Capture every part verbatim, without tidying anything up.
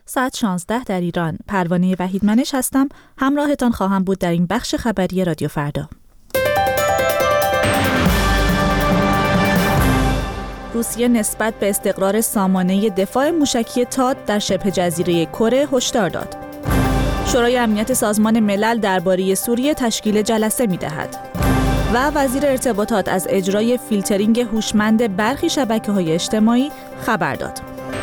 ساعت شانزده در ایران. پروانه وحیدمنش هستم. همراهتان خواهم بود در این بخش خبری رادیو فردا. روسیه نسبت به استقرار سامانه دفاع موشکی تاد در شبه جزیره کره هشدار داد. شورای امنیت سازمان ملل درباره سوریه تشکیل جلسه می‌دهد. و وزیر ارتباطات از اجرای فیلترینگ هوشمند برخی شبکه‌های اجتماعی خبر داد.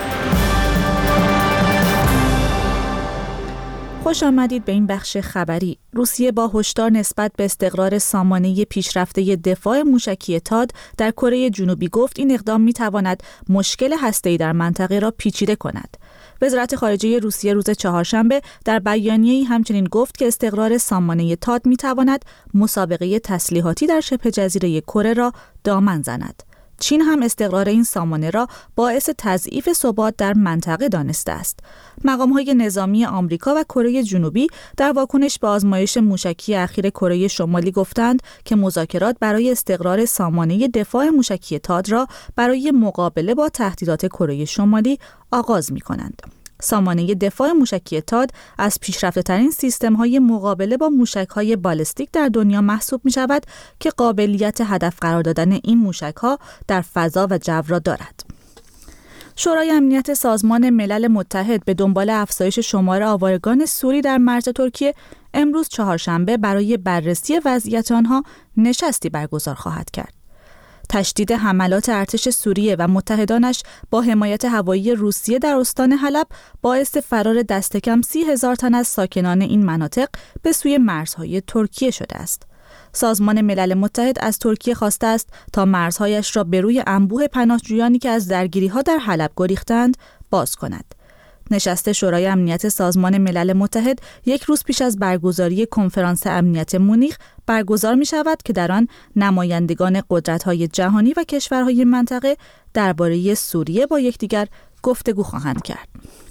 خوش آمدید به این بخش خبری. روسیه با هشدار نسبت به استقرار سامانه پیشرفته دفاع موشکی تاد در کره جنوبی گفت این اقدام می‌تواند مشکل هسته‌ای در منطقه را پیچیده کند. وزارت خارجه روسیه روز چهارشنبه در بیانیه‌ای همچنین گفت که استقرار سامانه تاد می‌تواند مسابقه تسلیحاتی در شبه جزیره کره را دامن زند. چین هم استقرار این سامانه را باعث تضعیف ثبات در منطقه دانسته است. مقام‌های نظامی آمریکا و کره جنوبی در واکنش به آزمایش موشکی اخیر کره شمالی گفتند که مذاکرات برای استقرار سامانه دفاع موشکی تاد را برای مقابله با تهدیدات کره شمالی آغاز می‌کنند. سامانه دفاع موشکی تاد از پیشرفته‌ترین سیستم‌های مقابله با موشک‌های بالستیک در دنیا محسوب می‌شود که قابلیت هدف قرار دادن این موشک‌ها در فضا و جو را دارد. شورای امنیت سازمان ملل متحد به دنبال افزایش شمار آوارگان سوری در مرز ترکیه امروز چهارشنبه برای بررسی وضعیت آنها نشستی برگزار خواهد کرد. تشدید حملات ارتش سوریه و متحدانش با حمایت هوایی روسیه در استان حلب باعث فرار دست کم سی هزار تن از ساکنان این مناطق به سوی مرزهای ترکیه شده است. سازمان ملل متحد از ترکیه خواسته است تا مرزهایش را به روی انبوه پناهجویانی که از درگیری‌ها در حلب گریختند باز کند. نشست شورای امنیت سازمان ملل متحد یک روز پیش از برگزاری کنفرانس امنیت مونیخ برگزار می شود که در آن نمایندگان قدرت‌های جهانی و کشورهای منطقه درباره سوریه با یکدیگر گفتگو خواهند کرد.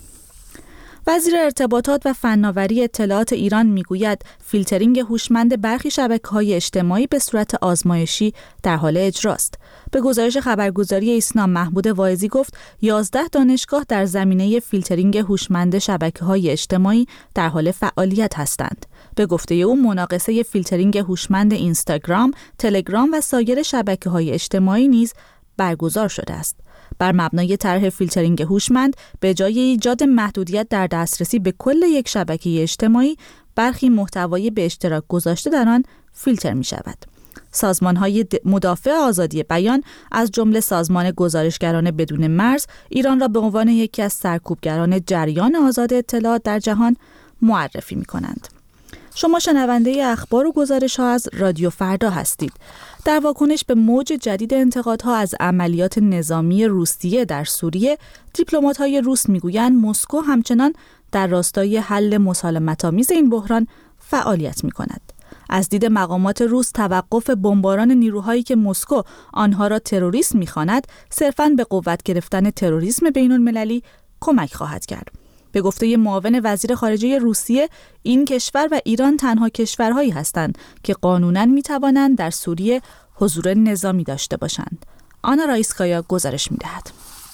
وزیر ارتباطات و فناوری اطلاعات ایران میگوید فیلترینگ هوشمند برخی شبکه‌های اجتماعی به صورت آزمایشی در حال اجراست. به گزارش خبرگزاری ایسنا محمود واعظی گفت یازده دانشگاه در زمینه فیلترینگ هوشمند شبکه‌های اجتماعی در حال فعالیت هستند. به گفته او مناقصه فیلترینگ هوشمند اینستاگرام، تلگرام و سایر شبکه‌های اجتماعی نیز برگزار شده است. بر مبنای طرح فیلترینگ هوشمند به جای ایجاد محدودیت در دسترسی به کل یک شبکه اجتماعی، برخی محتوای به اشتراک گذاشته در آن فیلتر می شود. سازمان‌های مدافع آزادی بیان از جمله سازمان گزارشگران بدون مرز ایران را به عنوان یکی از سرکوبگران جریان آزاد اطلاعات در جهان معرفی می کنند. شما شنونده اخبار و گزارش‌ها از رادیو فردا هستید. در واکنش به موج جدید انتقادها از عملیات نظامی روسیه در سوریه، دیپلمات‌های روس میگویند مسکو همچنان در راستای حل مسالمت‌آمیز این بحران فعالیت می‌کند. از دید مقامات روس توقف بمباران نیروهایی که مسکو آنها را تروریست می‌خواند، صرفاً به قوت گرفتن تروریسم بین‌المللی کمک خواهد کرد. به گفته معاون وزیر خارجه روسیه، این کشور و ایران تنها کشورهایی هستند که قانوناً می‌توانند در سوریه حضور نظامی داشته باشند. آنا رایسکایا گزارش می‌دهد.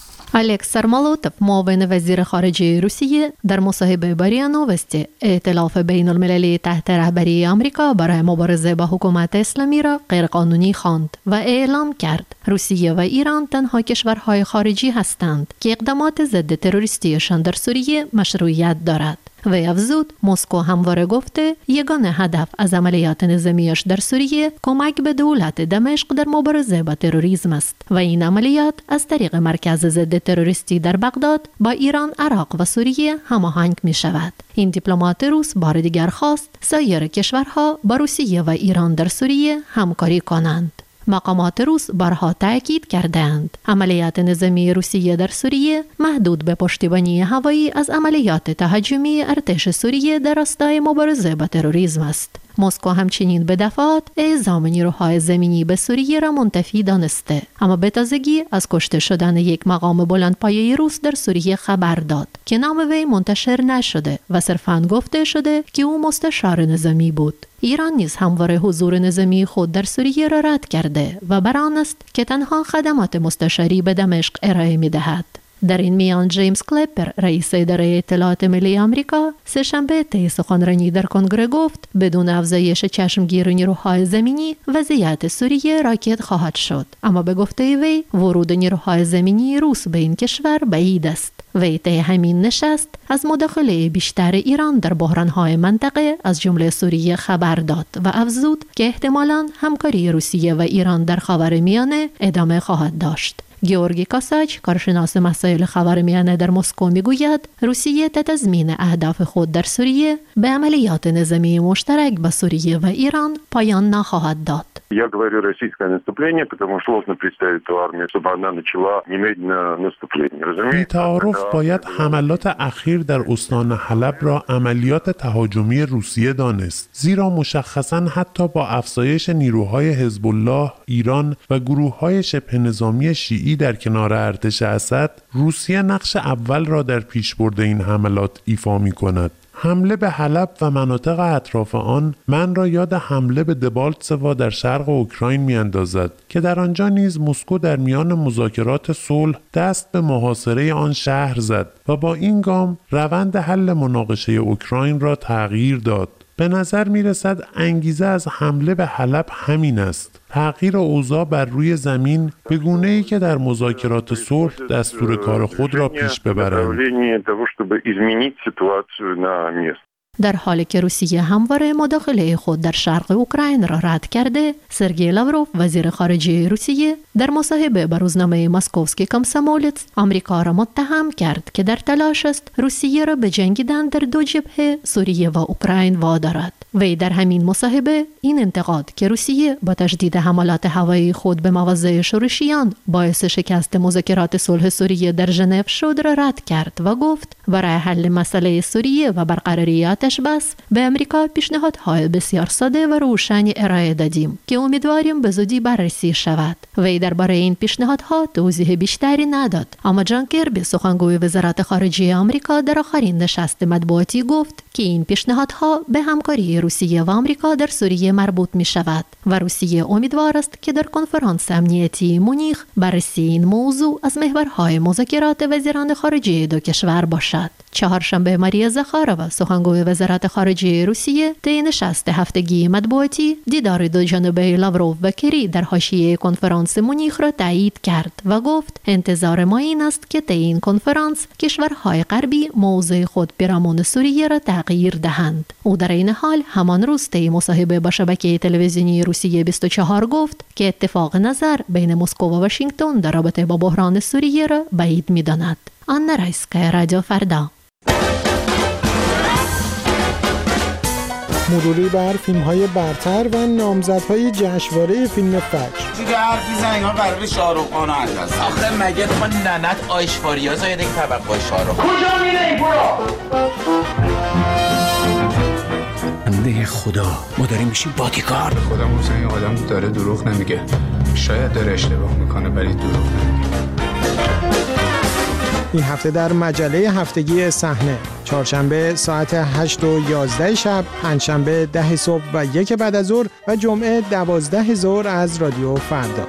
الکس سرمالوتوف معاون وزیر خارجه روسیه در مصاحبه با ریا نووستی ائتلاف بین المللی تحت رهبری آمریکا برای مبارزه با حکومت اسلامی را غیرقانونی خواند و اعلام کرد روسیه و ایران تنها کشورهای خارجی هستند که اقدامات ضد تروریستیشان در سوریه مشروعیت دارد. و افزود مسکو همواره گفته یگانه هدف از عملیات نظامیش در سوریه کمک به دولت دمشق در مبارزه با تروریسم است و این عملیات از طریق مرکز ضد تروریستی در بغداد با ایران، عراق و سوریه هماهنگ می شود. این دیپلمات روس بار دیگر خواست سایر کشورها با روسیه و ایران در سوریه همکاری کنند. مقامات روس بارها تأکید کردند عملیات نظامی روسیه در سوریه محدود به پشتیبانی هوایی از عملیات تهاجمی ارتش سوریه در راستای مبارزه با تروریسم است. مسکو همچنین به دفعات اعزام نیروهای زمینی به سوریه را منتفی دانسته، اما به تازگی از کشته شدن یک مقام بلندپایه روس در سوریه خبر داد که نام وی منتشر نشده و صرفاً گفته شده که او مستشار نظامی بود. ایران نیز همواره حضور نظامی خود در سوریه را رد کرده و بر آن است که تنها خدمات مستشاری به دمشق ارائه می‌دهد. در این میان جیمز کلپر رئیس اداره اطلاعات ملی آمریکا سه‌شنبه طی سخنرانی در کنگره گفت بدون افزایش چشمگیر نیروهای زمینی وضعیت سوریه راکد خواهد شد، اما به گفته وی ورود نیروهای زمینی روس به این کشور بعید است. وی طی همین نشست از مداخله بیشتر ایران در بحران‌های منطقه از جمله سوریه خبر داد و افزود که احتمالاً همکاری روسیه و ایران در خاورمیانه ادامه خواهد داشت. گیورگی کاساچ، کارشناس مسائل خاورمیانه در مسکو میگوید روسیه تا تضمین اهداف خود در سوریه به عملیات نظامی مشترک با سوریه و ایران پایان نخواهد داد. Я говорю российское наступление, потому что сложно представить эту армию, чтобы она начала немедленно наступление. بی تعارف باید حملات اخیر در استان حلب را عملیات تهاجمی روسیه دانست، زیرا مشخصاً حتی با افزایش نیروهای حزب الله، ایران و گروه‌های شبه نظامی شیعی در کنار ارتش اسد، روسیه نقش اول را در پیشبرد این حملات ایفا می‌کند. حمله به حلب و مناطق اطراف آن من را یاد حمله به دبالتسوا در شرق اوکراین میاندازد که در آنجا نیز مسکو در میان مذاکرات صلح دست به محاصره آن شهر زد و با این گام روند حل مناقشه اوکراین را تغییر داد. به نظر می رسد انگیزه از حمله به حلب همین است، تغییر اوضاع بر روی زمین به گونه‌ای که در مذاکرات صلح دستور کار خود را پیش ببرند. در حالی که روسیه همواره مداخله خود در شرق اوکراین را رد کرده، سرگئی لاوروف وزیر خارجه روسیه در مصاحبه با روزنامه ماسکوفسکی کامسومولتس آمریکا را متهم کرد که در تلاش است روسیه را به جنگیدن در دو جبهه سوریه و اوکراین وادارد. وی در همین مصاحبه این انتقاد که روسیه با تجدید حملات هوایی خود به مواضع شورشیان باعث شکست مذاکرات صلح سوریه در ژنو شد را رد کرد و گفت برای حل مسئله سوریه و برقراری آتش بس به امریکا پیشنهادهای بسیار ساده و روشنی ارائه دادیم که امیدواریم به زودی بررسی شود. وی درباره این پیشنهادها توضیح بیشتری نداد، اما جان کربی سخنگوی وزارت خارجه آمریکا در آخرین نشست مطبوعاتی گفت که این پیشنهادها به همکاری روسیه و آمریکا در سوریه مربوط می شود و روسیه امیدوار است که در کنفرانس امنیتی مونیخ بررسی این موضوع از محورهای مذاکرات وزیران خارجه دو کشور باشد. چهارشنبه ماریا زاخارова سخنگوی وزارت خارجه روسیه طی نشست هفتگی مطبوعاتی دیدار دو جانبه لاوروف و کری در حاشیه کنفرانس مونیخ را تایید کرد و گفت انتظار ما این است که طی این کنفرانس کشورهای غربی موضع خود پیرامون سوریه را تغییر دهند. او در این حال همان روز طی مصاحبه با شبکه تلویزیونی روسیه بیست و چهار گفت که اتفاق نظر بین مسکو و واشنگتن در رابطه با بحران سوریه را بعید می‌داند. آنا رایسکا، رادیو فردا. مروری بر فیلم‌های برتر و نامزدهای جشنواره فیلم فجر. دیگه حرفی زنگ ها قرار شاهرخ خان انداز. آخه مگه تو ننت آیشواریا زایده که طبقه شاهرخ. کجا میری برو؟ بنده خدا ما داریم میشیم بادیگارد. خودم حسین آدم داره دروغ نمیگه. شاید داره اشتباه میکنه ولی دروغ نمیگه. این هفته در مجله هفتگی صحنه، چهارشنبه ساعت هشت و یازده شب، پنجشنبه ده صبح و یک بعد از ظهر و جمعه دوازده ظهر از رادیو فردا.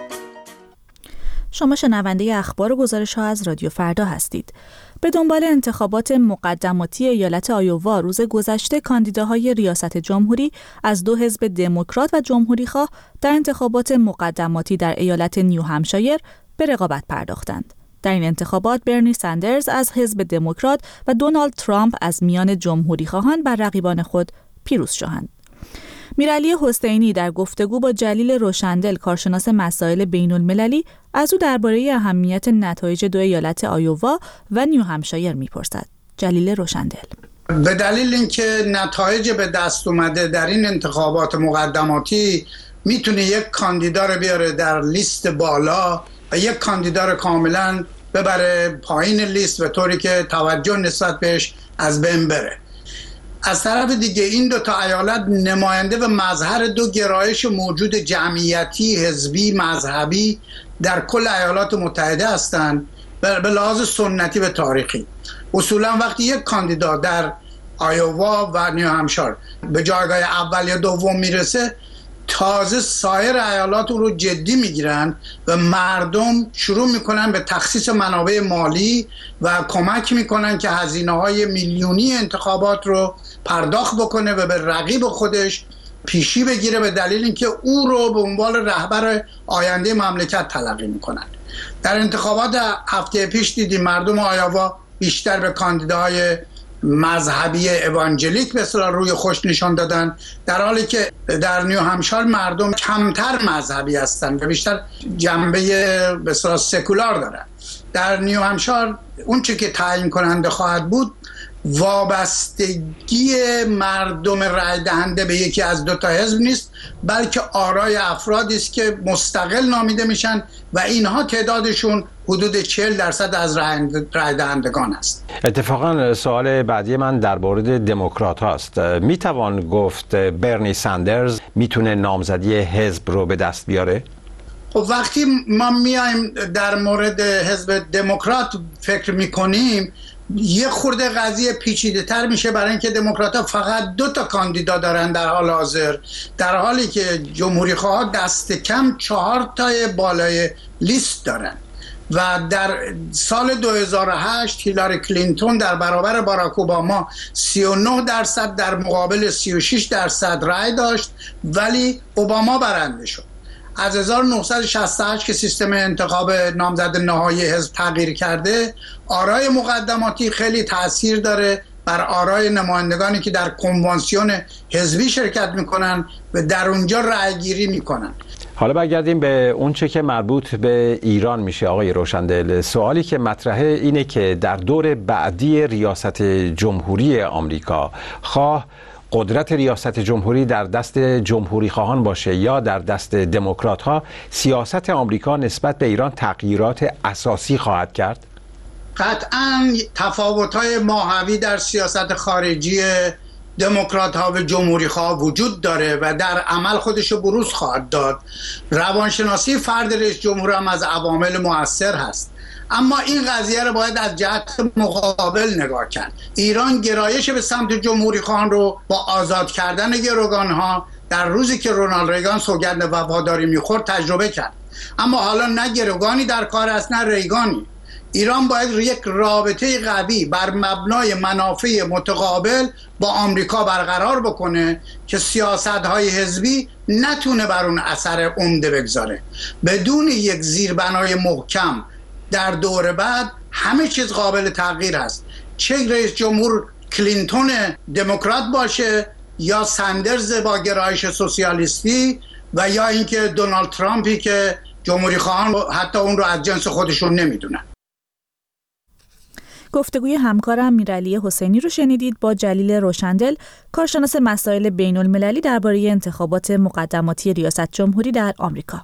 شما شنونده اخبار و گزارش‌ها از رادیو فردا هستید. به دنبال انتخابات مقدماتی ایالت آیووا روز گذشته کاندیداهای ریاست جمهوری از دو حزب دموکرات و جمهوری‌خواه در انتخابات مقدماتی در ایالت نیو همشایر به رقابت پرداختند. در این انتخابات برنی سندرز از حزب دموکرات و دونالد ترامپ از میان جمهوری‌خواهان بر رقیبان خود پیروز شدند. میرعلی حسینی در گفتگو با جلیل روشندل کارشناس مسائل بین‌المللی از او درباره اهمیت نتایج دو ایالت آیووا و نیو همشایر می‌پرسد. جلیل روشندل: به دلیل اینکه نتایج به دست اومده در این انتخابات مقدماتی میتونه یک کاندیدا رو بیاره در لیست بالا و یک کاندیدا رو کاملا ببره پایین لیست و طوری که توجه نسبت بهش از بین بره. از طرف دیگه این دو تا ایالت نماینده و مظهر دو گرایش موجود جمعیتی، حزبی، مذهبی در کل ایالات متحده هستند به لحاظ سنتی و تاریخی. اصولا وقتی یک کاندیدا در آیووا و نیو همشایر به جایگاه اول یا دوم میرسه، تازه سایر ایالات رو جدی میگیرن و مردم شروع میکنن به تخصیص منابع مالی و کمک میکنن که هزینه‌های میلیونی انتخابات رو پرداخت بکنه و به رقیب خودش پیشی بگیره، به دلیل اینکه او رو به عنوان رهبر آینده مملکت تلقی میکنن. در انتخابات هفته پیش دیدیم مردم آیاوا بیشتر به کاندیداهای مذهبی اوانجلیک به اصطلاح روی خوش نشان دادن، در حالی که در نیو همشار مردم کمتر مذهبی هستند و بیشتر جنبه به اصطلاح سکولار دارن. در نیو همشار اون چه که تعیین کننده خواهد بود وابستگی مردم رای دهنده به یکی از دو تا حزب نیست، بلکه آرای افرادی است که مستقل نامیده میشن و اینها تعدادشون حدود چهل درصد از رای دهندگان است. اتفاقا سوال بعدی من در مورد دموکرات هاست. میتوان گفت برنی ساندرز میتونه نامزدی حزب رو به دست بیاره؟ خب وقتی ما میایم در مورد حزب دموکرات فکر میکنیم یه خورده قضیه پیچیده تر میشه، برای اینکه دموکرات‌ها فقط دو تا کاندیدا دارن در حال حاضر، در حالی که جمهوری خواها دست کم چهار تای بالای لیست دارن. و در سال دو هزار و هشت هیلاری کلینتون در برابر باراک اوباما سی و نه درصد در مقابل سی و شش درصد رای داشت، ولی اوباما برنده شد. از هزار و نهصد و شصت و هشت که سیستم انتخاب نامزد نهایی حزب تغییر کرده، آرای مقدماتی خیلی تأثیر داره بر آرای نمایندگانی که در کنوانسیون حزبی شرکت میکنن و در اونجا رأی گیری میکنن. حالا برگردیم به اون چه که مربوط به ایران میشه. آقای روشندل، سوالی که مطرحه اینه که در دور بعدی ریاست جمهوری آمریکا، خواه قدرت ریاست جمهوری در دست جمهوری خواهان باشه یا در دست دموکرات ها، سیاست آمریکا نسبت به ایران تغییرات اساسی خواهد کرد؟ قطعاً تفاوت‌های ماهوی در سیاست خارجی دموکرات ها و جمهوری خواه وجود داره و در عمل خودشو بروز خواهد داد. روانشناسی فرد رئیس جمهور هم از عوامل مؤثر هست، اما این قضیه رو باید از جهت مقابل نگاه کرد. ایران گرایش به سمت جمهوری خواهان رو با آزاد کردن گروگان ها در روزی که رونالد ریگان سوگند وفاداری میخورد تجربه کرد، اما حالا نه گروگانی در کار است نه ریگانی. ایران باید یک رابطه قوی بر مبنای منافع متقابل با آمریکا برقرار بکنه که سیاست‌های حزبی نتونه بر اون اثر عمده بگذاره. بدون یک زیربنای محکم در دور بعد همه چیز قابل تغییر است، چه رئیس جمهور کلینتون دموکرات باشه یا ساندرز با گرایش سوسیالیستی و یا اینکه دونالد ترامپی که جمهوری خواهان حتی اون رو از جنس خودشون نمیدونن. گفتگوی همکارم میرعلی حسینی رو شنیدید با جلیل روشندل، کارشناس مسائل بین المللی درباره انتخابات مقدماتی ریاست جمهوری در آمریکا.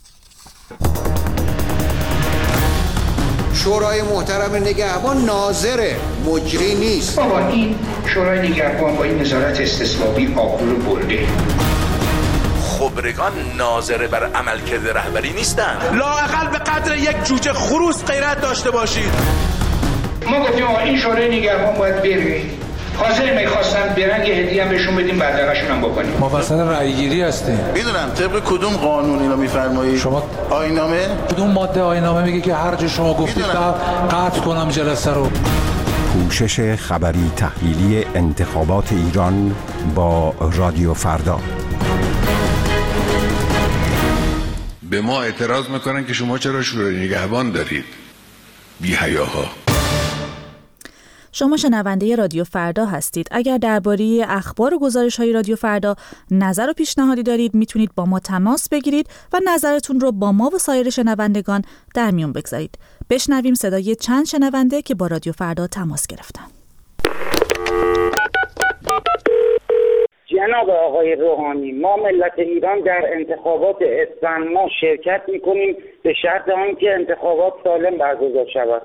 شورای محترم نگهبان ناظر مجری نیست. بابا این شورای نگهبان با این نظارت استثبابی آقول و برده. خبرگان ناظر بر عملکرد رهبری نیستن. لااقل به قدر یک جوجه خروس غیرت داشته باشید. ما گفتیم این شورای نگهبان باید بره. حاضر میخواستن برن یه هدیه هم بهشون بدیم بدرقشون هم بکنیم. ما وسط رأی‌گیری هستیم. میدونم طبق کدوم قانون اینو میفرمایید؟ شما آیین‌نامه؟ کدوم ماده آیین‌نامه میگه که هر جا شما گفتید قطع کنم جلسه رو؟ پوشش خبری تحلیلی انتخابات ایران با رادیو فردا. به ما اعتراض میکنن که شما چرا شورای نگهبان دارید؟ بی حیاها. شما شنونده رادیو فردا هستید. اگر درباره اخبار و گزارش‌های رادیو فردا نظر و پیشنهادی دارید میتونید با ما تماس بگیرید و نظرتون رو با ما و سایر شنوندگان در میون بگذارید. بشنویم صدای چند شنونده که با رادیو فردا تماس گرفتن. جناب آقای روحانی، ما ملت ایران در انتخابات اسفند ما شرکت میکنیم به شرط آنکه انتخابات سالم برگزار شود.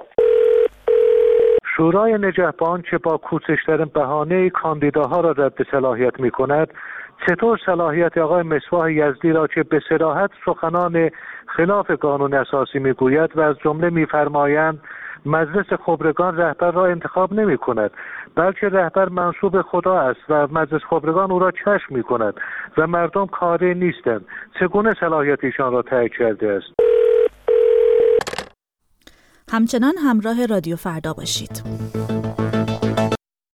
شورای نگهبان که با کوچکترین بهانه کاندیداها را رد صلاحیت می کند، چطور صلاحیت آقای مصباح یزدی را که به صراحت سخنان خلاف قانون اساسی می گوید و از جمله می فرمایند مجلس خبرگان رهبر را انتخاب نمی کند، بلکه رهبر منصوب خدا است و مجلس خبرگان او را کشف می کند و مردم کاری نیستند. چگونه صلاحیت ایشان را تایید کرده است؟ همچنان همراه رادیو فردا باشید.